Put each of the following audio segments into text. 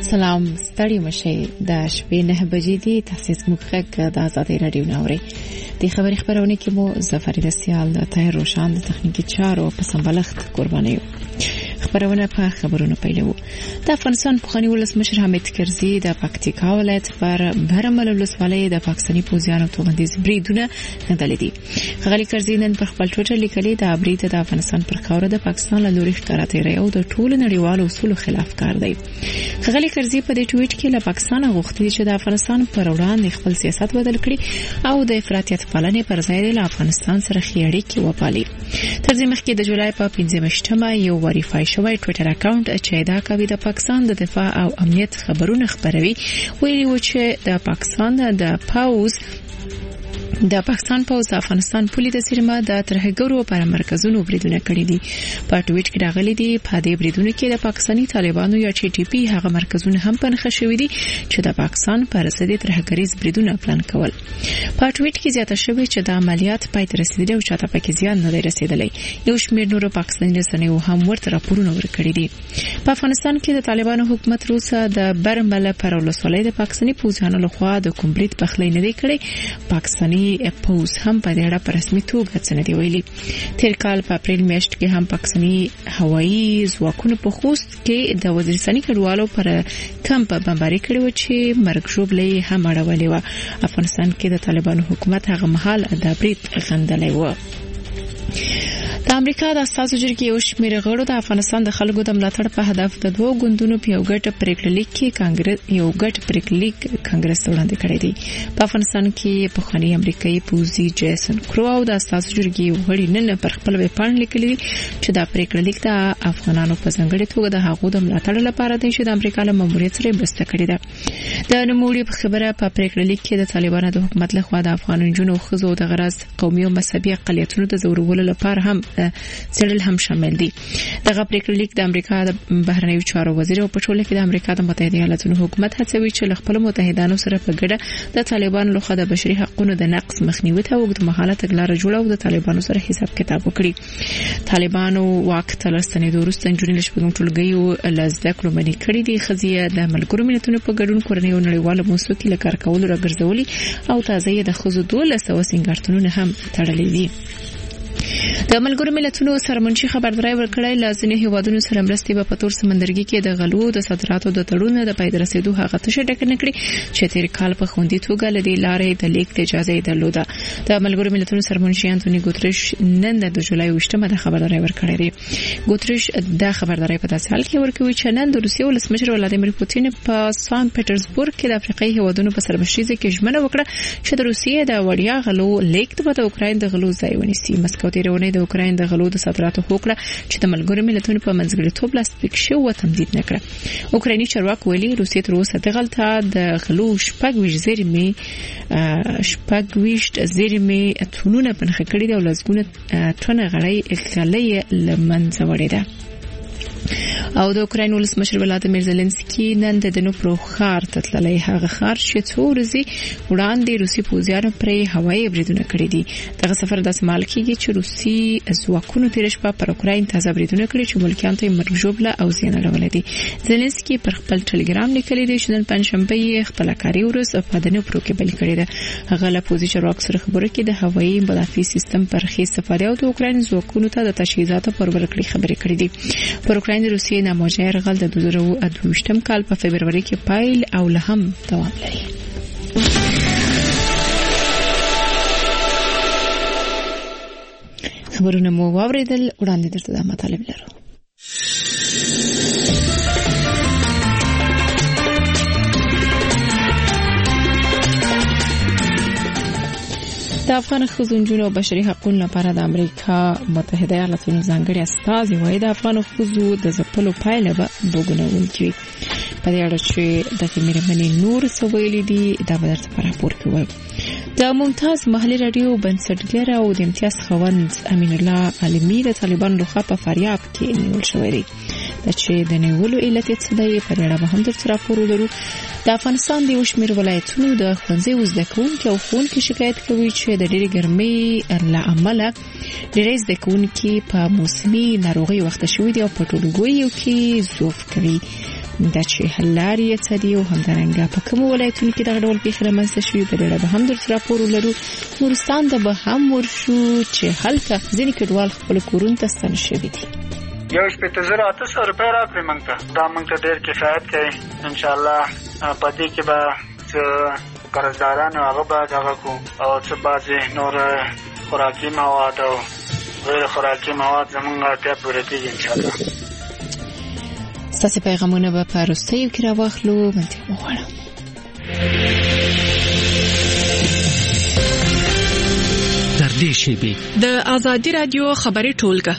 سلام ستړي مشي د شپې 9 بجې دي تاسیس مخک د آزادۍ رادیو نوري د خبرونه کې مو ظفر رسیال د تای روشان د تخنیکی چارو په سمبلخت قرباني خبرونه په خبرونو پیلو د افغانستان پخوانی ولسمشر حامد کرزي د پکتیکا ولایت پر برمل ولسوالۍ د پاکستاني پوځیانو توغندیز بریدونه ندلې دي غالي کرزي نن په خپل ټویټر لیکلي د برید د افغانستان پر خاور د پاکستان له لوري ښکاراتې ریو د ټول نړیوالو اصولو خلاف کار دی غالي کرزي په دې ټویټ کې له پاکستان غوښتي چې د افغانستان پر وړاندې خپل سیاست بدل کړي او د افراطیت پالنې پر ځای د افغانستان سره خېړې کې وپالي تر دې مخکې د جولای په 15مه یو وریفای شوی ټویټر اکاونټ چې دا کوي د پاکستان د دفاع او امنیت خبرونه خبروي ویلي و چې د پاکستان پوز افغانستان پولی د سیمه د ترهګرو پر مرکزونو بریدونه کړي دي په ټویټ کې راغلي دي په دې بریدونو کې د پاکستاني طالبانو یا چې ټي پی هغه مرکزونه هم پنځه شوي دي چې د پاکستان پر ضد ترهګریز بریدونه پلان کول په ټویټ کې زیاته شوی چې د عملیات پای ته رسیدلی او چاته پکې زیان نه رسیدلی یو شمېر نورو پاکستاني رسنیو هم ورته راپورونه ورکړي دي په افغانستان کې د طالبانو حکومت روسه د برمل پر ولسوالۍ د پاکستاني پوځیانو لخوا د کومبلیت پخلی نه دی کړی پاکستاني پوز هم په دې اړه په رسمي توګه څه نه دی ویلي تیر کال په اپریل میاشت کې هم پاکستاني هوایي ځواکونو په خوست کې د وزیرستاني کډوالو پر کمپ بمباري کړی و چې مرګ ژوبلې هم اړولې و افغانستان کې د طالبانو حکومت هغه مهال د برید غندلې و د امریکا د اساسي جرګې یو شمېر غړو د افغانستان د خلکو د ملاتړ په هدف د دوه ګوندونو په یو ګټ پریکړلیک کانګرس وړاندې کړی دی په افغانستان کې په خاني امریکایي پوزي جیسن کرو او د اساسي جرګې غړي نن پر خپل ویب پاڼه لیکلي چې دا پریکړلیک د افغانانو په ځانګړي توګه د هغو د ملاتړ لپاره دی چې د امریکا له ماموریت سره بسته کړی ده د نوموړي په خبره په پریکړلیک کې د طالبانو د حکومت لخوا د افغان جنونو خزو د غرض قومي او مذهبي اقلیتونو د زورولو لپاره هم سړل هم شامل دي دغه پریکړلیک د امریکا د بهرنیو چارو وزیر او پټوله کې د امریکا د متحده ایالاتونو حکومت هڅوي چې خپل متحدانو سره په ګډه د طالبانو لخوا د بشري حقوقو د نقض مخنیوي ته وګړو مهاله تګلارې جوړه او د طالبانو سره حساب کتاب وکړي طالبانو واک تلستنې د روسن جوړل شپږم ټولګي لزده کړو باندې کړی دي خزیه د ملګرو ملتونو په ګډون کورنۍ او نړیواله موسسو کې لکار کول راګرځولي او تازه د خزو 12 سنگارتونونه هم تړلې دي د ملګرو ملتونو سرمنشي خبرداري ورکړی لازمي هیوادونو سره مرستې په تور سمندرګي کې د غلو د صادراتو د تړون د پای رسیدو هغه څه ډک نه کړی چې تیر کال په خوندي توګه لدی لارې د لیک د اجازه درلوده د ملګرو ملتونو سرمنشي انټونی ګوتریش نن د جولای 28مه د خبرداري ورکړی دی ګوتریش د خبرداري په داسې حال کې ورکوي چې نن د روسیې ولسمشر ولادیمیر پوتین په سان پټرزبورګ کې د افریقایي هیوادونو په سربشریزه کې ژمنه وکړه چې د روسیې د وړیا غلو لیک د اوکراین د غلو ځای ونیسي مسکو تیرونه د اوکراین د غلو د صادراتو حقوق چې د ملګرو ملتونو په منځګړیتوب لاسلیک شو او تمدید نکړه اوکرایني چارواکي ویلي روسیې تر اوسه د غلطه د غلو شپږ زیرمې اتونونه پنځه کړي د ولزګونه ټونه غړي لمنځه وړي ده او د اوکراین ولسمشر ولادیمیر زيلنسکي نن د دنوپرو ښار ته تللی هغه ښار چې څو ورځې وړاندې روسي پوځیانو پرې هوایي بریدونه کړي دي دغه سفر د سمال کېږي چې روسي ځواکونو تیر شپه پر اوکراین تازه بریدونه کړي چې ملکیان ته مرګ ژوبله او زیان اړولې دي زيلنسکي پر خپل ټلګرام لیکلي دی چې نن پنځشنبه خپل کاري ورځ په دنوپرو کې بل کړی ده هغه له پوځي چارواکو سره خبرې کې د هوایي مدافع سیستم پر خې استفاده او د اوکراین ځواکونو ته د تجهیزاتو پر ورکړې خبرې کړې دي پر اوکراین د روسیې ناموجه يرغل د 2022 کال په فبرवरी کې پایل او له هم دوام لري خبرونه مو واوریدل وړاندې درته د مطالب لرو د افغان ښځو او بشري حقوقو لپاره د امریکا متحده ایالاتونو ځانګړي استازي وايي د افغان ښځو د ځپلو پایله به وګڼل کیږي په دې اړه چې د میرمنې نور سویلي دي دا به درته راپور کوي د ممتاز محلي رادیو بنسټګر او د امتیاز خوند امین الله علمي د طالبان لخوا په فاریاب کې نیول شوی دی چې د نیولو علت څه دی په اړه به هم درته راپور ورکړو د افغانستان د وشمیر ولایتونو د ښوونځي زده کوونکو او ښوونکو شکایت کوي چې د ډېرې ګرمۍ له امله ډېری زده کوونکي په موسمي ناروغي وخت شوي دي او په ټولګیو کې زوف کوي د چې هلاري څدي او همدارنګه په کوم ولایتونو کې د ډول پیښه رامنځته شوې په ډېر به هم د راپور ولرو. نورستان د به هم ورشو چې هلته ځینې کډوال خپل کورونو ته ستنه شوي دي. 1800 روپۍ راکړې موږ ته. دا موږ ته ډېر کفایت کوي. انشاءالله په دې کې به څه قرضداران هغه به دغه کو او څه بعضې نور خوراکي مواد او غیر خوراکي مواد زموږ اړتیا پوره کېږي انشاءالله. ستاسې پیغامونه به په وروستیو کې راواخلو. منطق مو غواړم. تر دې شیبې د آزادي رادیو خبري ټولګه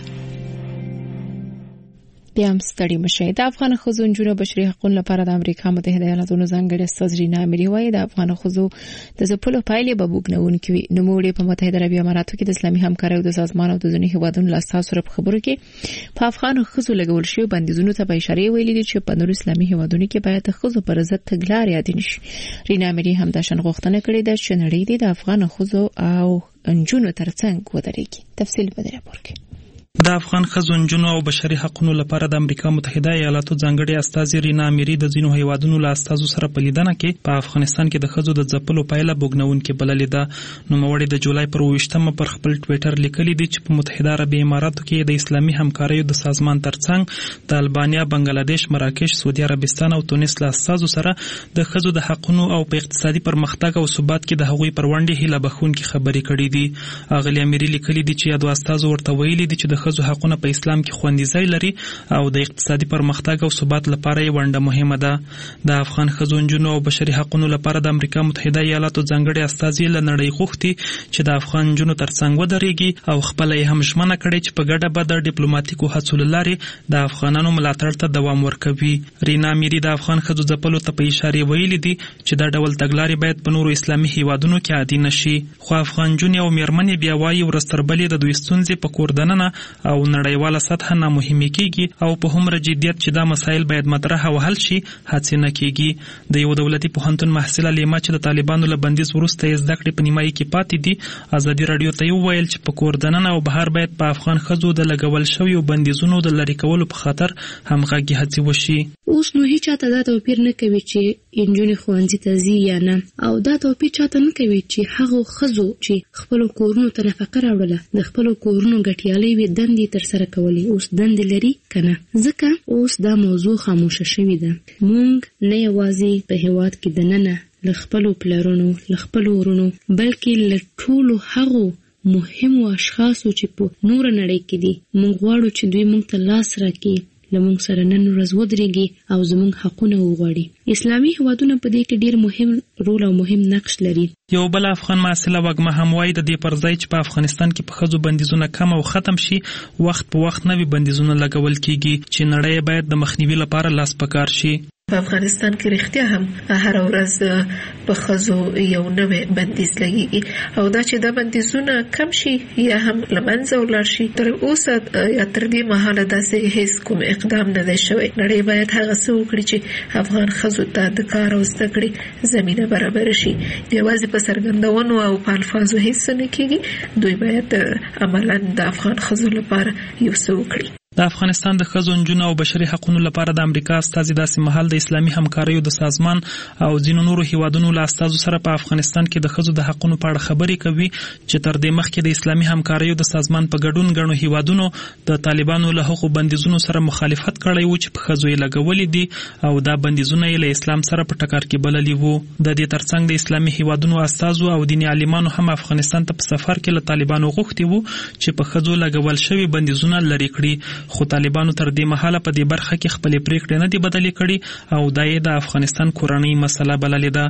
بیا هم ستړي مشي. د افغان ښځو نجونو بشري حقوقو لپاره د امریکا متحده ایالاتونو ځانګړي استاذ رینا اميري وايي د افغان ښځو د ځپلو پایلې به وګڼونکې وي. نو موږ په متحده عربي اماراتو کې د اسلامي همکارۍ د سازمان او د ځینو هیوادونو له اساس سره خبرو کې په افغان ښځو لګول شوی بندیزونو ته به اشاره ویلي دي چې په نور اسلامي هیوادونو کې باید د ښځو پر ضد تګلارې یاد نشي. رینا اميري هم د شان غوښتنه کړې ده چې نړۍ د افغان ښځو او نجونو ترڅنګ ودرېږي. تفصیل به راپور کې. د افغان ښځو نجونو او بشري حقوقو لپاره د امریکا متحده ایالاتو ځانګړي استاذ رینا اميري د ځینو هیوادونو له استازو سره په لیدنه کې په افغانستان کې د ښځو د ځپلو پایله بوګنونکې بللې ده. نوموړي د جولای پر 28مه پر خپل ټویټر لیکلي دي چې په متحده عربي اماراتو کې د اسلامي همکارۍ د سازمان ترڅنګ د البانیا، بنگلاديش، مراکش، سعودي عربستان او تونس له استازو سره د ښځو د حقوقو او په اقتصادي پرمختګ او ثبات کې د هغوی پر وړاندې هیله بخښونکې خبرې کړې دي. اغلې اميري لیکلي دي چې یادو استازو ورته ویلي دي چې د ښځو حقوقونه په اسلام کې خوندي ځای لري او د اقتصادي پرمختګ او ثبات لپاره یې ونډه مهمه ده. د افغان ښځو نجونو او بشري حقوقو لپاره د امریکا متحده ایالاتو ځانګړي استازي له نړۍ غوښتي چې د افغان نجونو ترڅنګ ودرېږي او خپل یې هم ژمنه کړې چې په ګډه به د ډیپلوماټیکو هڅو له لارې د افغانانو ملاتړ ته دوام ورکوي. رینا اميري د افغان ښځو ځپلو ته په اشاره ویلي دي چې دا ډول تګلارې باید په نورو اسلامي هیوادونو کې عادي نشي. خو افغان نجونې او میرمنې بیا وایي ورستربلې د دوی ستونزې په کور دننه او نړیواله سطح نه مهمه کیږي او په هومره جديت چې دا مسایل باید مطرح او حل شي هڅه نه کیږي. د یو دولتي پوهنتون محصله لیما چې د طالبانو له بندیز وروسته یې زده کړې په نیمایي کې پاتې دي ازادي رادیو ته ویل چې په کور دننه او بهر باید په افغان ښځو د لګول شویو بندیزونو د لری کولو په خاطر همغږي هڅې وشي. اوس نو هیڅ چاته دا توپیر نه کوي چې انجونې ښوونځي ته ځي یا نه، او دا توپیر چاته نه کوي چې هغه ښځو چې خپل کورونو ته نفقه راوړله د خپل کورونو ګټیالۍ وي دندې تر سره کولې اوس دندې لري کنه. ځکه اوس دا موضوع خاموشه شوې ده. مونږ نه یوازې په هیواد کې دننه له خپلو پلرونو له خپلو ورونو بلکې له ټولو هغو مهمو اشخاصو چې په نور نړۍ کې دي مونږ غواړو چې دوی مونږ ته لاس راکړي، لمونږ سره نن ورځ ودرېږي او زمونږ حقونه وغواړي. اسلامي هیوادونه په دې کې ډېر مهم رول او مهم نقش لري. یو بل افغان محصله وګمه هم وایي د دې پر ځای چې په افغانستان کې په ښځو بندیزونه کم او ختم شي وخت په وخت نوي بندیزونه لګول کیږي چې نړۍ باید د مخنیوي لپاره لاس پکار شي. په افغانستان کې رښتیا هم هر ورځ په ښځو یو نوې بندیز لګیږي او دا چې دا بندیزونه کم شي یا هم له منځه ولاړ شي تر اوسه یا تر دې مهاله داسې هیڅ کوم اقدام نه دی شوی. نړۍ باید هغه څه وکړي چې افغان ښځو ته د کار او زده کړې زمینه برابر شي. یوازې په څرګندونو او په الفاظو هیڅ نه کېږي. دوی باید عملاً د افغان ښځو لپاره یو څه وکړي. د افغانستان د ښځو نجونو او بشري حقوقو لپاره د امریکا استازي داسې مهال د اسلامي همکاریو د سازمان او ځینو نورو هیوادونو له استازو سره په افغانستان کې د ښځو د حقوقو په اړه خبرې کوي چې تر دې مخکې د اسلامي همکاریو د سازمان په ګډون غنو هیوادونو د طالبانو له حقوقو بندیزونو سره مخالفت کړی و چې په ښځو یې لګولې دي او دا بندیزونه یې له اسلام سره په ټکر کې بللي وو. د دې ترڅنګ د اسلامي هیوادونو استازو او دیني عالمانو هم افغانستان ته په سفر کې له طالبانو غوښتي وو چې په ښځو لګول شوی بندیزونه لرې کړي، خو طالبانو تر دې مهاله په دې برخه کې خپل پریکړې نه دي بدلې کړي او دا یې د افغانستان کورنۍ مسله بللې ده.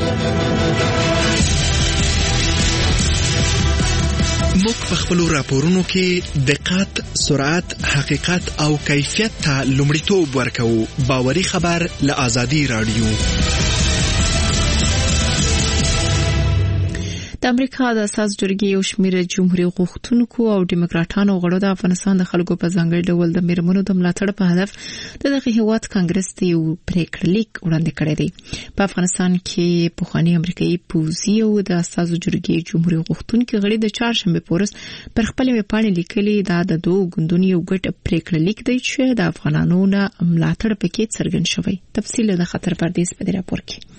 موږ په خپل راپورونو کې دقت، سرعت، حقیقت او کیفیت ته لومړیتوب ورکوو. باوري خبر له آزادي رادیو. د امریکا د اساس جرګې یو شمېر جمهوریت غوښتونکو او ډیموکراټانو غړو د افغانستان د خلکو په ځانګړي ډول د میرمنو د ملاتړ په هدف دغه هیواد کانګرس ته یو پریکړه لیک وړاندې کړی دی. په افغانستان کې پخوانی امریکایي پوځي او د اساس جرګې جمهوریت غوښتونکو غړي د چهارشنبه پورس پر خپل ویبپاڼه لیکلي دا د دوه ګوندونو یو ګډ پریکړه لیک دی چې د افغانانو ملاتړ پکې څرګند شوی. تفصیل د خطر پردیس په راپور کې.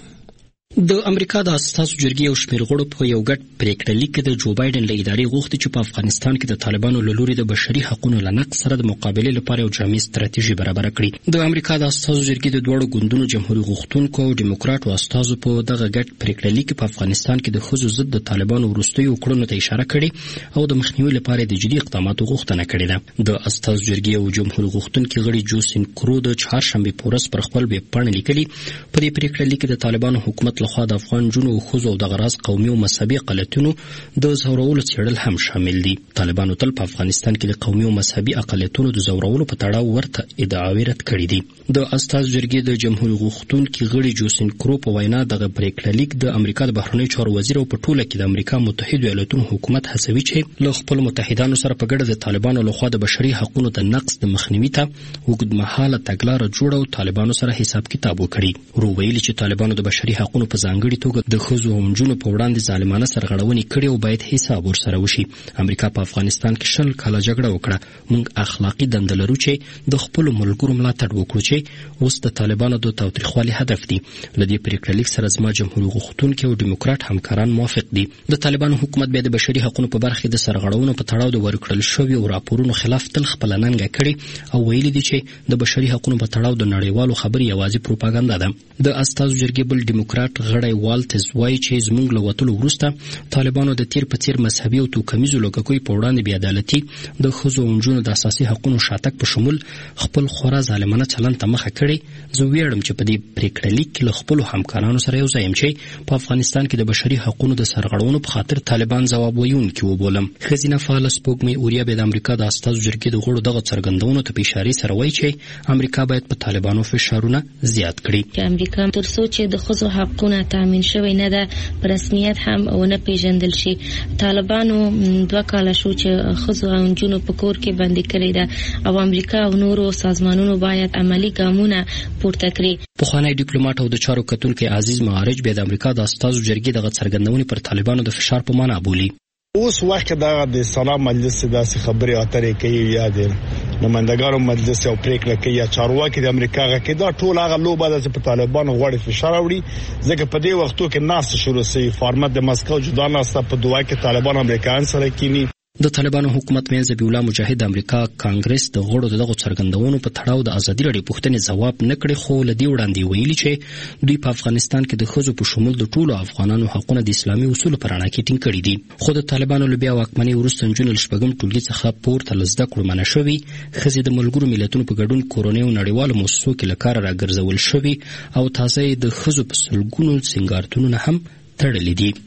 د امریکا د اساسو جرګې یو شمېر غړو په یو ګډ پریکړه لیک کې د جو بایدن له ادارې غوښتي چې په افغانستان کې د طالبانو له لوري د بشري حقوقو له نقض سره د مقابلې لپاره یو جامع ستراتیژي برابر کړي. د امریکا د اساسو جرګې د دوه ګوندونو جمهوریت غوښتونکو او ډیموکراټو استازو په دغه ګډ پریکړه لیک په افغانستان کې د ښځو ضد د طالبانو وروستیو کړنو ته اشاره کړې او د مخنیوي لپاره د جدي اقداماتو غوښتنه کړې ده. د اساسو جرګې او جمهوریت غوښتونکو غړي جوسین کرو د چهارشنبه پورس پر خپل ویبپاڼه لیکلي په دې پریکړه لیک د طالبانو حکومت لخوا د افغان او خزو او د غراض قومي او مذهبي اقلیتونو د زورولو څېړل هم شامل دي. طالبانو تل په افغانستان کې د قومي او مذهبي اقلیتونو د زورولو په تړاو ورته ادعاوې رد کړې دي. د استاذ جرګې د جمهوریت غوښتونکو غړي جوسین کرو په وینا دغه پریکړه لیک د امریکا د بهرنیو چارو وزیر او په ټوله کې د امریکا متحده ایالاتونو حکومت هڅوي چې له خپل متحدانو سره په ګډه د طالبانو لخوا د بشري حقوقو د نقض د مخنیوي ته اوږدمهاله تګلاره جوړه او طالبانو سره حساب کتاب وکړي. ورو ویلي چې طالبانو د بشري حقوقو په ځانګړي توګه د ښځو او نجونو په وړاندې ظالمانه سرغړونې کړې او باید حساب ورسره وشي. امریکا په افغانستان کې 20 کاله جګړه وکړه. موږ اخلاقی دنده لرو چې د خپل ملګرو ملاتړ وکړو چې اوس د طالبانو د تاوتریخوالي هدف دي. لدې پریکړه لیک سره زما جمهوریت غوښتونکو او ډیموکراټ همکاران موافق دي. د طالبانو حکومت بیا د بشري حقوقو په برخه د سرغړونو په تړاو د ورکړل شوی او راپورونو خلاف تل خپل ننګه کړي او ویلي دي چې د بشري حقوقو په تړاو د نړیوالو خبري یوازې پروپاګاندا ده. د استازو جرګې بل ډیموکراټ غړی والټز وایي چې زموږ له وتلو وروسته طالبانو د تیر په تیر مذهبي او توکمیزو لوګکوي په وړاندې بې عدالتي د ښځو او نجونو د اساسي حقوقو شاتګ په شمول خپل خورا ظالمانه چلند ته مخه کړي. زه ویاړم چې په دې پریکړه لیک کې له خپل همکارانو سره یو ځای یم چې په افغانستان کې د بشري حقوقو د سرغړونو په خاطر طالبان ځواب ویونکي وبولم. ښځینه فعاله سپوږمۍ اوریا د امریکا د استازو جرګې د غړو دغه څرګندونو ته په اشاره سره وایي چې امریکا باید په طالبانو فشارونه زیات کړي. امریکا تر څو چې د ښځو حقوقونه تامین شوی نه ده په رسمیت هم ونه پیژندل شي. طالبانو 2 کاله شو چې ښځو او نجونو په کور کې بندي کړي ده او امریکا او نورو سازمانونو باید عملی ګامونه پورته کړي. پخوانی ډیپلوماټ او د چارو کتونکو عزیز معارج به د امریکا د استازو جرګې دغه څرګندونې پر طالبانو د فشار په معنا بولي. اوس وخت دا د سلام مجلس داسې خبرې اترې کوي یا د نمائندګانو مجلس او پریکړه کوي یا چارواکي د امریکا کې دا ټول هغه لوبه ده چې په طالبانو غوړي فشار وړي. ځکه په دې وختو کې ناس شروع سي فارمت د مسکو جدا ناسته په دوه کې طالبان امریکایان سره کینی. د طالبانو حکومت مې ذبیح الله مجاهد امریکا کانګرس د غړو دغه څرګندونو په تړاو د ازادي راډیو پوښتنې ځواب نه کړي خو لدی وړاندې ویلي چې دوی په افغانستان کې د ښځو په شمول د ټولو افغانانو حقوقونه د اسلامي اصولو پر اړه کې ټینګ کړي دي. خو د طالبانو له بیا واکمنۍ وروسته نجونې له شپږم ټولګي څخه پورته له زده کړو منع شوي. ښځې د ملګرو ملتونو په ګډون کورنۍ او نړیوالو مؤسسو کې له کاره راګرځول شوي او تازه د ښځو په سلګونو سینګارتونونه هم تړلي دي.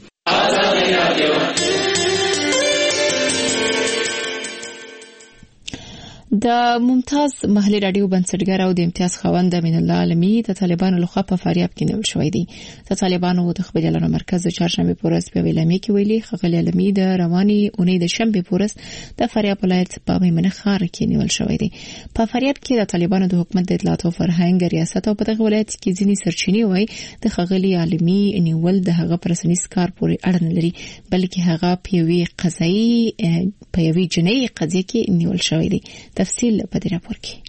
د ممتاز محلي رادیو بنسټګر او د امتیاز خوند امین الله علمي د طالبانو لخوا په فاریاب کې نیول شوی دی. د طالبانو د خبري اعلان مرکز د چهارشنبه پورس په ویلامي کې ویلي خغلی علمي د رواني اونۍ د شنبه پورس د فاریاب ولایت په میمنه ښار کې نیول شوی دی. په فاریاب کې د طالبانو د حکومت د اطلاعات او فرهنګ ریاست او په دغه ولایت کې ځینی سرچینې وایي د خغلی علمي نیول د هغه پرسنیز کار پورې اړه نه لري بلکې هغه په یوې قضایي په یوې جنایي قضیه کې نیول شوی دی. تفصیل په دې راپور کې.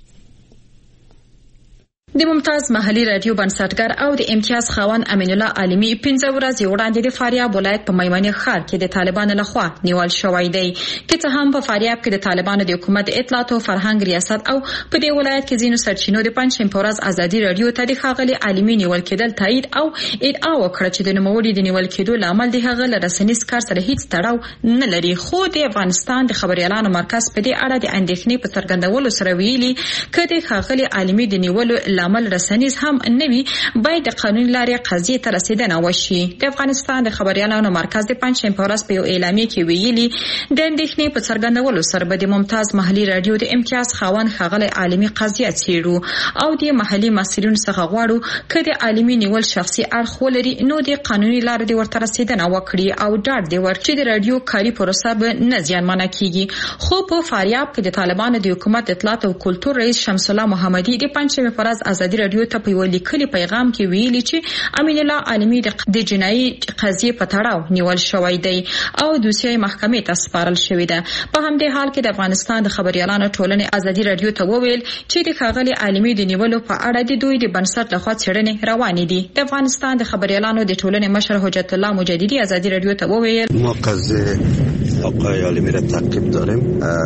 د ممتاز محلي رادیو بنسټګر او د امتیاز خاوند امین الله عالمي 15 ورځې وړاندې د فاریاب ولایت په میمنه ښار کې د طالبانو لخوا نیول شوی دی. که څه هم په فاریاب کې د طالبانو د حکومت اطلاعات او فرهنګ ریاست او په دې ولایت کې ځینو سرچینو د پنځم پورز ازادي رادیو ته د خاغلی عالمي نیول کېدل تایید او ادعا وکړه چې د نوموړي د نیول کېدو لامل د هغه له رسنیز کار سره هیڅ تړاو نه لري. خو د افغانستان د خبري اعلان مرکز په دې اړه د اندېښنې په څرګندولو سره ویلي چې د خاغلی عالمي د نیولو لامل رسنیز هم نوي باید د قانوني لارې قضیې ته رسیدنه وشي. د افغانستان د خبريالانو مرکز د پنځشنبه په ورځ په یو اعلامیه کې ویلي د اندېښنې په څرګندولو سره به د ممتاز محلي رادیو د امتیاز خاوند ښاغلی عالمي قضیه څېړو او د محلي مسؤلینو څخه غواړو که د عالمي نیول شخصي اړخ ولري نو د قانوني لارې د ورته رسیدنه وکړي او ډاډ دی ورکړي چې د رادیو کاري پروسه به نه زیانمنه کیږي. خو په فاریاب کې د طالبانو د حکومت اطلاعات او کلتور رئیس شمس الله محمدي د پنځشنبه په ورځ ازادي رادیو ته په یو لیکلي پیغام کې ویلي چې امین الله عالمي د جنایي قضیې په تړاو نیول شوی دی او دوسیه محکمې ته سپارل شوی ده. په همدې حال کې د افغانستان د خبريالانو ټولنې ازادي رادیو ته وویل چې د ښاغلي عالمي د نیولو په اړه د دوی د بنسټ لخوا څېړنې روانې دي. د افغانستان د خبريالانو د ټولنې مشر حجت الله مجددي ازادي رادیو ته وویل ما قضیه آقای عالمی را تعقیب داریم.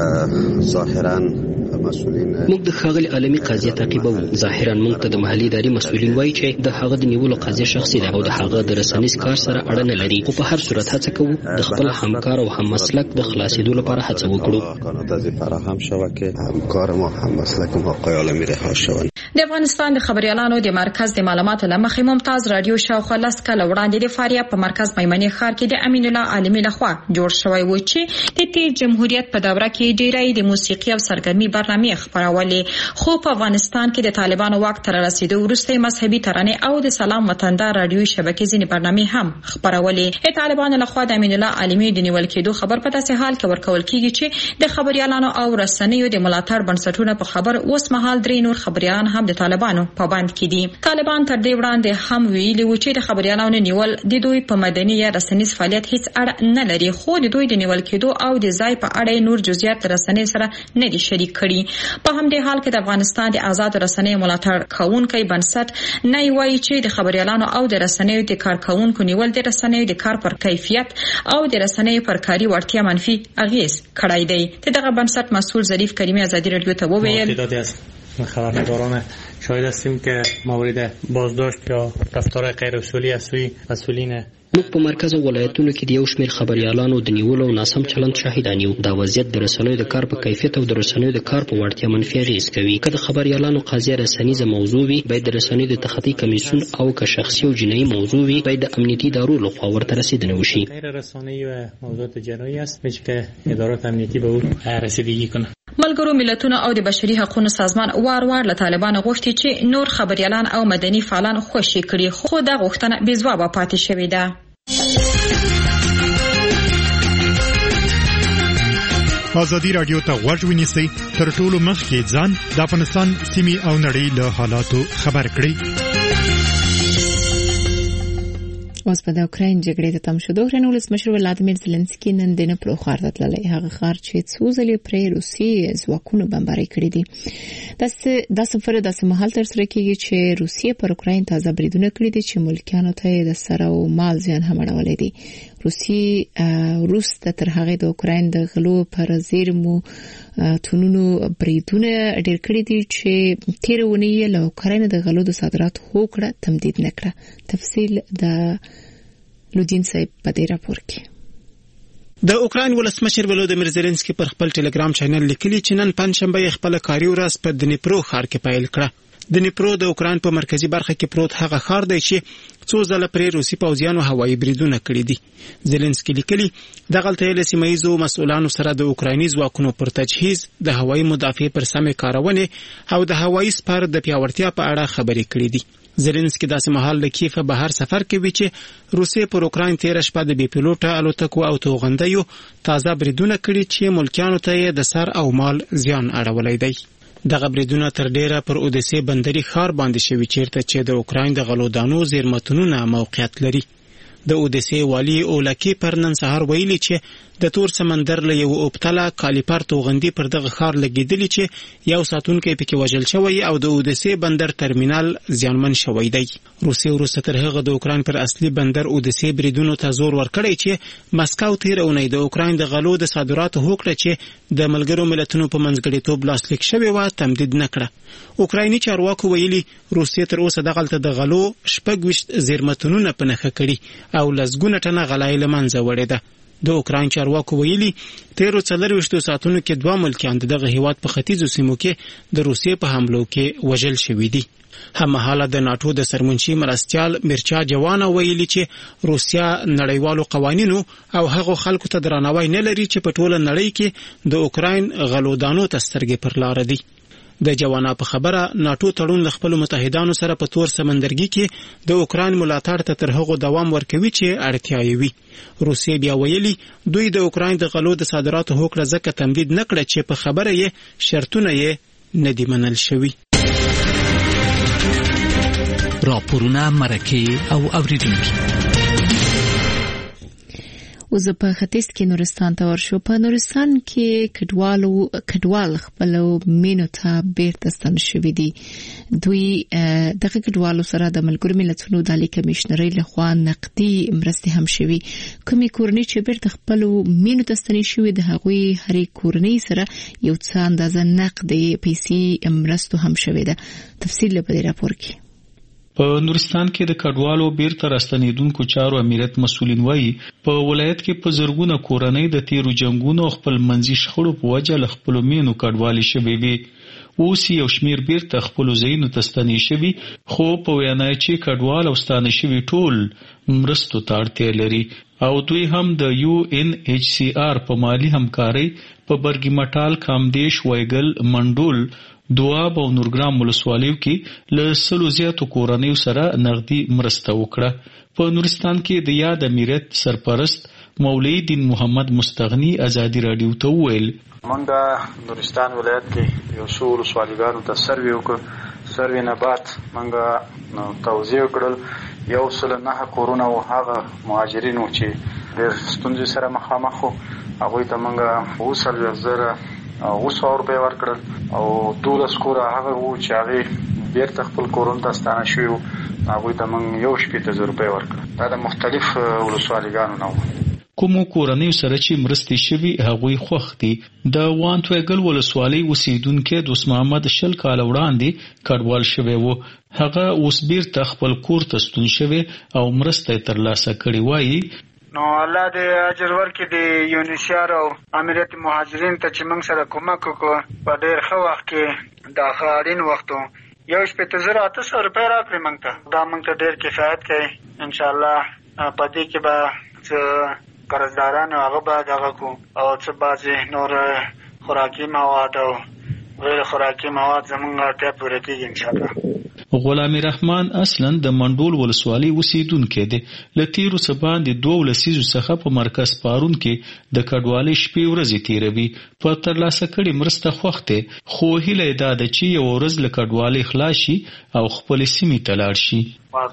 ظاهرا مسئولین موږ د ښاغلي عالمي قضیه تعقیبوو. ظاهرا موږ ته د محلي اداري مسؤلین وایي چې د هغه د نیولو قضیه شخصي ده او د هغه د رسنیز کار سره اړه نه لري. خو په هر صورت هڅه کوو د خپل همکار او هم مسلک د خلاصېدو لپاره هڅه وکړو. قانوني فراهم شوه که همکار ما هم مسلک ما آقای عالمی رها شوند. د افغانستان د خبريالانو د مرکز د معلوماتو لمخې ممتاز رادیو شاوخوا 10 کاله وړاندې د فاریاب په مرکز میمنې ښار کې د امین الله عالمي لخوا جوړ شوی و چې د تیر جمهوریت په دوره کې ډیری د موسیقي او سرګرمي برنامې خپرولې. خو په افغانستان کې د طالبانو واک تر رسیدو وروسته مذهبي ترانې او د سلام وطندار رادیوي شبکې ځینې برنامې هم خپرولې. د طالبانو لخوا د امین الله عالمي د نیول کېدو خبر په داسې حال کې ورکول کیږي چې د خبريالانو او رسنیو د ملاتړ بنسټونو په خبر اوس مهال درې نور خبريالان هم د طالبانو پابند کړي. طالبان تر دې وړاندې هم ویلي و چې د خبريالانو نیول د دوی په مدني یا رسنیز فعالیت هیڅ اړه نه لري. خو د دوی د نیول کېدو او د ځای په اړه نور جزئیات رسنۍ سره نه دي شریک کړي. په همدې حال کې د افغانستان د آزاد رسنۍ ملاتړ کوونکی بنسټ نه وایي چې د خبريالانو او د رسنیو د کارکونکو نیول د رسنیو د کار پر کیفیت او د رسنیو پر کاري وړتیا منفي اغیز کړی دی. دغه بنسټ مسؤل ظریف کریمی ازادي رادیو ته وویل خبرنگاران شاهد هستیم که مورد بازداشت یا رفتار غیر اصولی از سوی مسئولین موږ په مرکز او ولایتونو کې د یو شمېر خبريالانو د نیولو او ناسم چلند شاهدان یو. دا وضعیت د رسنیو د کار په کیفیت او د رسنیو د کار په وړتیا منفي اغیز کوي. که د خبريالانو قضیه رسنیزه موضوع وي باید د رسنیو د تخطي کمیسیون او که شخصي او جنایي موضوع وي باید د امنیتي ادارو لخوا ورته رسیدنه وشي. غیر رسانه‌ای و موضوعات جنایی است که ادارات امنیتی به او رسیدگی کنه. ملګرو ملتونو او د بشري حقوقو سازمان وار له طالبانو غوښتي چې نور خبريالان او مدني فعالان خوشي کړي. خو دا غوښتنه بې ځوابه پاتې شوې ده. ازادي رادیو ته غوږ ونیسئ تر ټولو مخکې ځان د افغانستان سیمې او نړۍ له حالاتو خبر کړئ. اوس په د اوکراین جګړې ته تم شو. د اوکراین ولسمشر ولادیمیر زيلنسکي نن د نپرو ښار ته تللی. هغه ښار چې څو ځلې پرې روسي ځواکونو بمباري کړې دي. دا سفر د سمحال تر سره کېږي چې روسیه پر اوکراین تازه بریدونه کړې دي چې ملکیانو ته د سر او مال زیان هم اړولې دي. روسي روس تر هغه د اوکراین د غلو پر زیرمو تونونو بریدونه ډېر کړی دي چې تیرونی له اوکراین د غلو د صادرات هوکړه تمدید نکړه. تفصیل د لودین صاحب په دې راپور کې. د اوکراین ولسمشر ولودیمیر زيلنسکي پر خپل ټلګرام چینل لیکلي چې نن پنځشنبه خپل کاري ورځ په دنیپرو ښار کې پیل کړه. دنیپرو د اوکراین په مرکزی برخه کې پروت هغه ښار دی چې څو ځله پرې روسي پوځیانو هوایي بریدونه کړي دي. زيلنسکي لیکلي دغلته له سیمایي مسؤلانو سره د اوکرایني ځواکونو پر تجهیز د هوایي مدافع پر سمې کارونه او د هوایي سپر د پیاوړتیا په اړه خبرې کړې دي. زيلنسکي داسې مهال له کیف بهر سفر کوي چې روسي پر اوکراین تیر شپه د بي پيلوټه الوتکو او توغندیو تازه بریدونه کړي چې ملکیانو ته د سر او مال زیان اړولې دي. دغه بریدونه تر ډیره پر اودیسه بندري ښار باندې شوي چیرته چې د اوکراین د غلودانو زیرمتونونه موقعیت لري. د اودیسه والی اولکی پر نن سهار ویلي چې د تور سمندر له یو اوبتله کالیپر توغندي پر دغه ښار لګیدلی چې یو ساتونکو پکې وژل شوی او د اودیسه بندر ترمینال زیانمن شوی دی. روسي وروسته تر هغه د اوکراین پر اصلي بندر اودیسه بریدونو ته زور ورکړی چې مسکو تیرونی د اوکراین د غلو د صادراتو هوکړه چې د ملګرو ملتونو په منځګړیتوب لاسلیک شوی و تمدید نکړه. اوکرایني چارواکو ویلي روسیه تر اوسه دغلته د غلو 26 زیرمتونونه په نخښه کړي او لسګونه ټنه غلای له منځه وړي ده. د اوکراین چارواکو ویلي 13 ساعتونو کې 2 ملکیان دغه هیواد په ختیځو سیمو کې د روسیې په حملو کې وژل شوي دي. هممهاله د ناتو د سرمنشي مرستيال میرچا جوانا ویلي چې روسیا نړیوالو قوانینو او هغه خلکو ته درناوی نه لري چې په ټوله نړۍ کې د اوکراین غلودانو ته سترګې پر لار دي. د جوانا په خبره ناتو تړون له خپل متحدانو سره په تور سمندرګي کې د اوکراین ملاتړ ته تر هغه دوام ورکوي چې اړتیا یې وي. روسیې بیا ویلي دوی د اوکراین د غلو د صادراتو هوکړه ځکه تمدید نه کړه چې په خبره یې شرطونه یې نه دي منل شوي. راپورونه مرکه او اوریدونکي اوس په ختیځ کې نورستان ته ورشو. په نورستان کې کډوال خپل مینو ته بیرته ستن شوي دي. دوی دغه کډوالو سره د ملګرو ملتونو د عالی کمشنرۍ لخوا نقدي مرستې هم شوي. کومې کورنۍ چې بیرته خپل مینو ته ستنې شوي د هغوی هرې کورنۍ سره یو څه اندازه نقدي پیسې مرستو هم شوي ده. تفصیل په دې راپور کې. په نورستان کې د کډوالو بیرته راستنیدونکو چارو امریت مسؤلین وایي په ولایت کې په زرګونه کورنۍ د تیرو جنگونو خپل منځي شخړو په وجه له خپل مینو کډوالي شوي وي. اوس یو شمیر بیرته خپل ځایونو ته ستنې شوي، خو په وینا چې کډوال او ستانه شوي ټول مرستو ته اړتیا لري او دوی هم د UNHCR په مالی همکارۍ په برګي مټال، کامدیش، وایګل، منډول، دواب او نورګرام ولسوالیو کې له 100 زیاتو کورنیو سره نغدي مرسته وکړه. په نورستان کې د یاد امیرت سرپرست مولوی دین محمد مستغنی ازادي رادیو ته وویل موږ د نورستان ولایت کې یو څو ولسوالیګانو ته سروې وکړ. سروې نه بعد موږ توضیح کړل 109 کورونه او هغه مهاجرینو چې ډېر ستونزې سره مخامخ وو هغوی ته موږ 200 روپۍ ورکړل او 12 کوره هغه وو چې هغه بیرته خپل کورونه ته ستانه شوي وو هغوی ته موږ 1,000 روپۍ ورکړل. دا د مختلف ولسوالیګانو نه وو. کومو کورنیو سره چې مرستې شوي هغوی خوښ دي. د وانتویګل ولسوالۍ اوسیدونکی دوست محمد 20 کاله وړاندې کډوال شوی وو. هغه اوس بیرته خپل کور ته ستون شوی او مرسته ترلاسه کړې. وایي نو الله دې اجر ورکړي د یونیسیار او امریت مهاجرین ته چې موږ سره کومک وکړو په ډېر ښه وخت کې دا ښه اړین وخت و. 1,800 روپۍ راکړې موږ ته. دا موږ ته ډېر کفایت کوي. انشاءالله په دې کې به څه قرضداران هغه به دغه کو او څه بعضې نور خوراکي مواد او غیر خوراکي مواد زموږ اړتیا پوره کېږي انشاءالله. غلام رحمان اصلا د منډول ولسوالۍ اوسیدونکی دی. له تیرو څه باندې 2 لسیزو څخه په مرکز پارون کې د کډوالۍ شپې ورځې تیروي. په ترلاسه کړې مرسته خوښ دی، خو هیله یې دا ده چې یو ورځ له کډوالۍ خلاص شي او خپلې سیمې ته لاړ شي.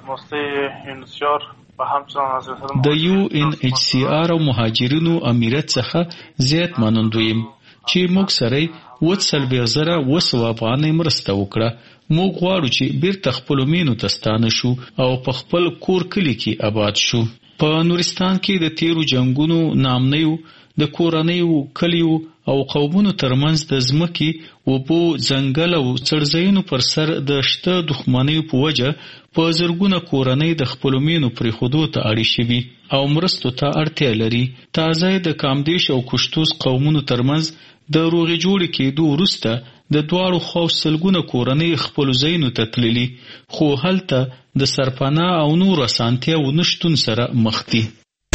د UNHCR او مهاجرینو امیرت څخه زیات منندوی یم چې موږ سره 40,000 افغانۍ مرسته وکړه. موږ غواړو چې بیرته خپل مینو ته ستانه شو او په خپل کور کلی کې آباد شو. په نورستان کې د تیرو جنگونو نامنیو د کورنیو کلیو او قومونو ترمنځ د ځمکې، اوبو، ځنګل او څړځایونو پر سر د شته دښمنیو په وجه په زرګونه کورنۍ د خپل مینو پرېښودو ته اړې شوي او مرستو ته اړتیا لري. تازه د کامدیش او کشتوس قومونو ترمنځ د روغې جوړې کېدو وروسته د دواړو خواو سلګونه کورنۍ خپلو ځایونو ته تللي، خو هلته د سرپناه او نورو اسانتیاوو نشتون سره مخ دي.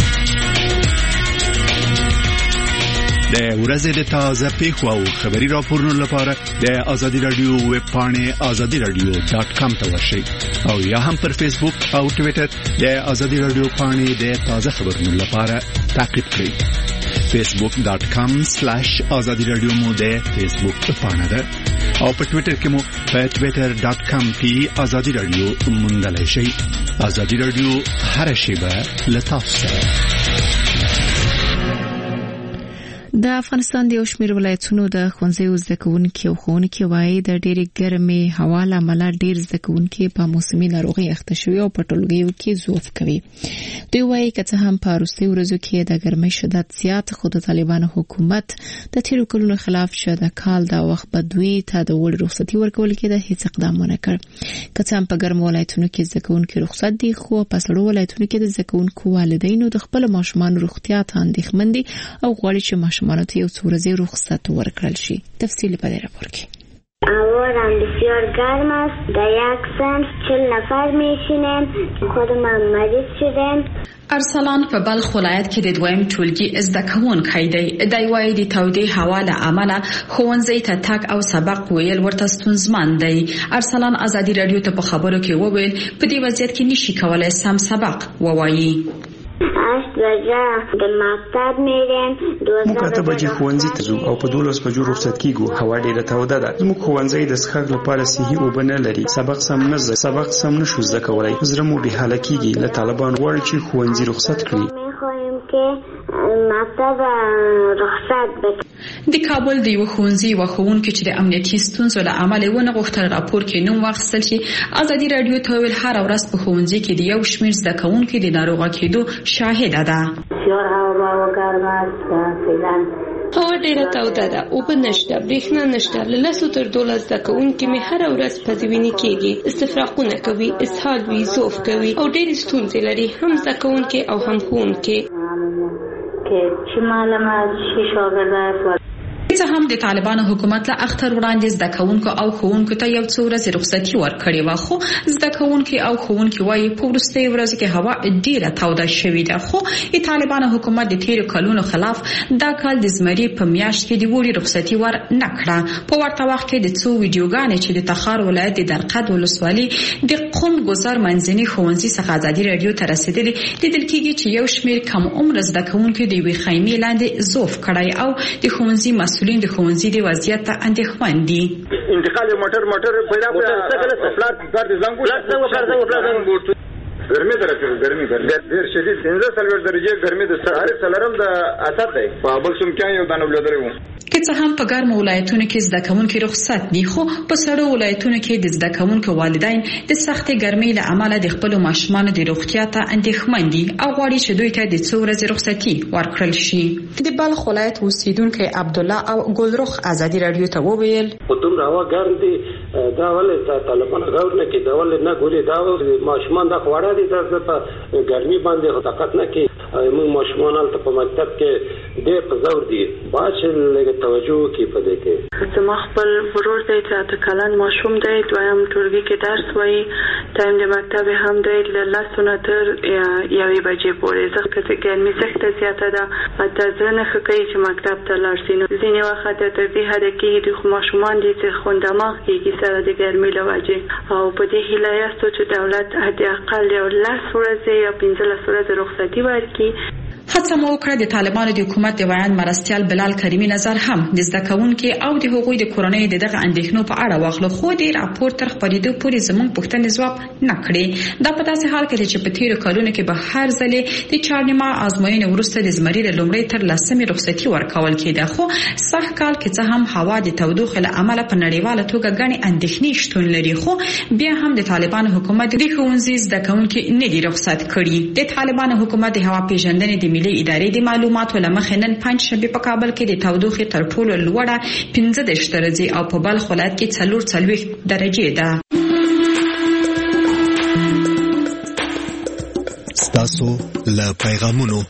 د ورځې د تازه پیښو او خبري راپورونو لپاره د ازادي رادیو ویب پاڼې azadiradio.com ته ورشئ او یا هم پر فیسبوک او ټویټر د ازادي رادیو پاڼې د تازه خبرونو لپاره تعقیب کړئ. facebook.com/azadiradio مو د فیسبوک پاڼه ده او په ټویټر کې مو په twitter.com کې ازادي رادیو موندلای شئ. ازادي رادیو هر شیبه لطف سره. د افغانستان د یو شمېر ولایتونو د ښوونځیو زده کوونکي او ښوونکي وایي د ډېرې ګرمې هوا له امله ډېر زده کوونکي په موسمي ناروغۍ اخته شوي او په ټولګیو کې ضعف کوي. دوی وایي که څه هم په وروستیو ورځو کې د ګرمۍ شدت زیات، خو د طالبانو حکومت د تیرو کلونو خلاف چې د کال د وخت به دوی ته د وړ رخصتي ورکول کېده هیڅ اقدام ونه کړ. که څه هم په ګرمو ولایتونو کې زده کوونکي رخصت دي، خو په سړو ولایتونو کې د زده کوونکو والدینو د خپلو ماشومانو روغتیا ته اندېښمن دي او غواړي چې ماشومانو ته یو څو ورځې رخصت ورکړل شي. تفصیل په دې راپور کې. هوا بسیار گرم است. در یک صنف 40 نفر میشینیم. خودم مریض شدیم. ارسلان په بلخ ولایت کې د دویم ټولګي زده کوونکی دی. دی وايي د تودې هوا له امله ښوونځي ته تګ او سبق ویل ورته ستونزمن دی. ارسلان ازادي رادیو ته په خبرو کې وویل په دې وضعیت کې نشي کولای سم سبق ووایي. 8 بجه د مکتب میریم. 12 بجې ښوونځي ته ځو او په 12 بجو رخصت کیږو. هوا ډیره توده ده. زموږ ښوونځي د څښاک لپاره صحي اوبه نه لري. سبق سم نشو زده کولای. زړه مو بې حاله کیږي. له طالبان غواړي چې ښوونځي رخصت کړي. میخوایم که مکتب رخصت بکړي. د کابل د یو ښوونځي و ښوونکي چې د امنیتي ستونزو له امله ونه غوښتل راپور کې نوم واخیستل شي، ازادي رادیو ته ویل هر ورځ په ښوونځي کې د یو شمېر زده کوونکي د ناروغه کېدو شاهده ده. هوا ډیره توده ده، اوبه نشته، برېښنا نشته. له 10 تر 12 زده کوونکي مې هره ورځ پزوینې کېږي، استفراقونه کوي، اسهال وي، ضعف کوي او ډېرې ستونزې لري، هم زده کوونکي او هم ښوونکي. چې معلومات شي شاګردان څه هم د طالبانو حکومت له اختر وړاندې زده کوونکو او ښوونکو ته یو څو ورځې رخصتي ورکړې وه، خو زده کوونکي او ښوونکي وایي په وروستیو ورځو کې هوا ډیره توده شوې ده. خو د طالبانو حکومت د تیرو کلونو خلاف دا کال د زمري په میاشت کې د وړې رخصتي ور نه کړه. په ورته وخت کې د څو ویډیوګانې چې د تخار ولایت د درقد ولسوالۍ د قم ګذر منځني ښوونځي څخه ازادي رادیو ته رسېدلې لیدل کېږي چې یو شمېر کم عمر زده کوونکي د یوې خیمې لاندې ضعف کړی او د ښوونځي مسؤلین د ښوونځي د وضعیت ته اندېښمن دي. انتقال موټر پیدا پلار د زنګ ګرمي درته ګرمي ډېر شدید 15 درجه ګرمي د سهار څلرم د اثر دی. په بل څوم کې یو دانه ولدرو. که څه هم په ګرمو ولایتونو کې زده کوونکي رخصت دي، خو په سړو ولایتونو کې د زده کوونکو والدین د سختې ګرمۍ له امله د خپلو ماشومانو د روغتیا ته اندېښمن دي او غواړي چې دوی ته د څو ورځې رخصتي ورکړل شي. د بلخ ولایت اوسیدونکي عبدالله او ګلرخ ازادي رادیو ته وویل په دومره هوا ګرم دي دا ولې طالبان غور نه کوي، دا ولې نه ګوري، دا ماشومان د خواړه دي د په ګرمي باندې طاقت نه کوي. موږ ماشومان ته په مکتب کې ډېر په زور دي، باید چې لږ توجه وکړي په دې کې. زما خپل ورور دی چې 8 کلن ماشوم دی، دویم ټولګي کې درس وایي، ټایم د مکتب هم دی له 10 نه تر 1 بجې پورې. زخته ګرمي سخته زیاته ده، حتی زړه نه ښه کوي چې مکتب ته لاړ شي. نو ځینې وخت تر دې حده کېږي د ماشومان دي چې خوندماغ کېږي سره د ګرمۍ له وجې. او په دې هیله یاستو چې دولت حداقل یو 10 ورځې یا 15 ورځې رخصتي ورکړي. هڅه مو وکړه د طالبانو د حکومت د ویان مرستیال بلال کریمي نظر هم د زده کوونکو او د هغوی د کورنۍ دغه اندېښنو په اړه واخلو، خو د راپور تر خپرېدو پورې زموږ پوښتنې ځواب نه کړې. دا په داسې حال کې چې په تیرو کلونو کې به هر ځلې د چهارنیمه ازموینې وروسته د زمري له لومړۍ تر 10مې رخصتي ورکول کېده، خو سږ کال کې څه هم هوا د تودوخې له امله په نړیواله توګه ګڼې اندېښنې شتون لري، خو بیا هم د طالبانو حکومت د ښوونځي زده کوونکي نه دي رخصت کړي. د طالبانو حکومت د هوا پیژندنې د ملي ادارې د معلوماتو له مخې نن پنځشنبه په کابل کې د تودوخې تر ټولو لوړه 15 درجې او په بلخ ولایت کې 44 درجې ده. ستاسو له پیغامونو.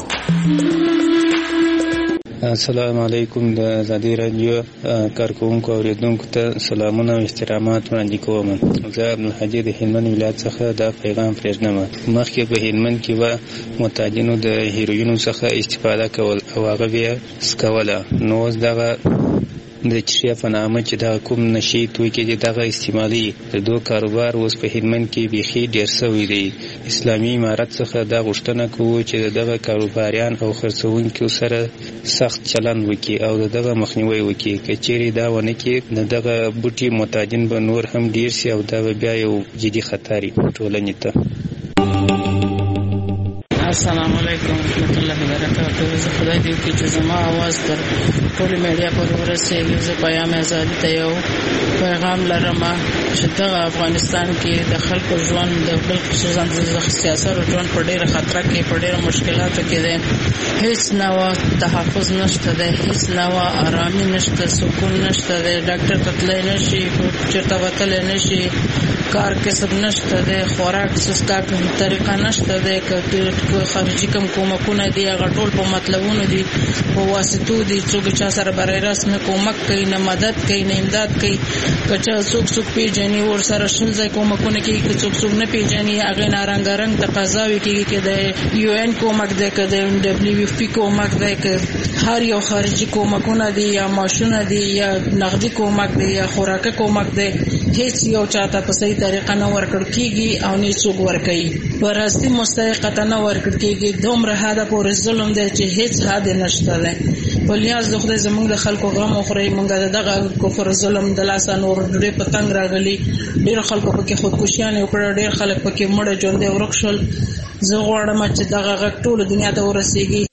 السلام علیکم. د ازادي رادیو کارکونکو او اوریدونکو ته سلامونه او احترامات وړاندې کوم. زه عبدالحجي د هلمند ولایت څخه دا پیغام پرېږدم. مخکې په هلمند کې به معتادینو د هیروینو څخه استفاده کول او هغه بیا سکوله، نو اوس دغه د چشیا په نامه چې دغه کوم نشي توکي دي دغه استعمالي د دوه کاروبار اوس په هلمند کې بیخي ډېر شوی دی. اسلامي امارت څخه دا غوښتنه کوو چې دغه کاروباریان او خرڅوونکو سره سخت چلند وکړي او دغه مخنیوي وکړي. که چیرې دا ونه کړي دغه بوټي معتادین به نور هم ډېر شي او دا به بیا یو جدي خطر وي ټولنې ته. السلام علیکم ورحمۃ اللہ وبرکاتہ. زه خدای دې وکړي چې زما आवाज تر ټولې میډیا پورې ورسېږي. زه پیام ازادي ته یو پیغام لرم چې دغه افغانستان کې د خلکو ژوند د بل خصوصا د سیاست ژوند په ډېره خطر کې په ډېره مشکلاتو کې دی. هیڅ نوع تحفظ نشته دی، هیڅ نوع آرامي نشته، سکون نشته دی. ډاکټر ته تللی نشي، چېرته وتلی نشي، کار کسب نشته دی، خوراک څښاک طریقه نشته دی. خارجي کومکونه دي هغه ټول په مطلبونو دي، په واسطو دي. څوک چا سره برای راست نه کومک کوي، نه مدد کوي، نه امداد کوي. که چا څوک پیژني ور سره شل ځای کومکونه کوي، که څوک نه پیژني هغه نارنګ تقاضاوي کوي چې د یو ان کومک دی، که د دبليو اف پی کومک دی، که هر یو خارجي کومکونه دي یا ماشونه دي یا نقدي کومک دی یا خوراکه کومک دی. هیڅ یو چاته په صحیح طریقه نه ورکړ کیږي او نه څوک ورکوي. وراستی مستحقه نه ورکړ کیږي. دومره حدا پورې ظلم دی چې هیڅ حد نشته دی. په لیاز د خدای زمونږ د خلکو غم خوري. مونږ دغه کفر ظلم د لاس نور ډېر په تنگ راغلي. ډېر خلکو پکې خودکشیان وکړه، ډېر خلک پکې مړه ژوند ورک شول. زه غواړم چې دغه غږ ټول دنیا ته ورسیږي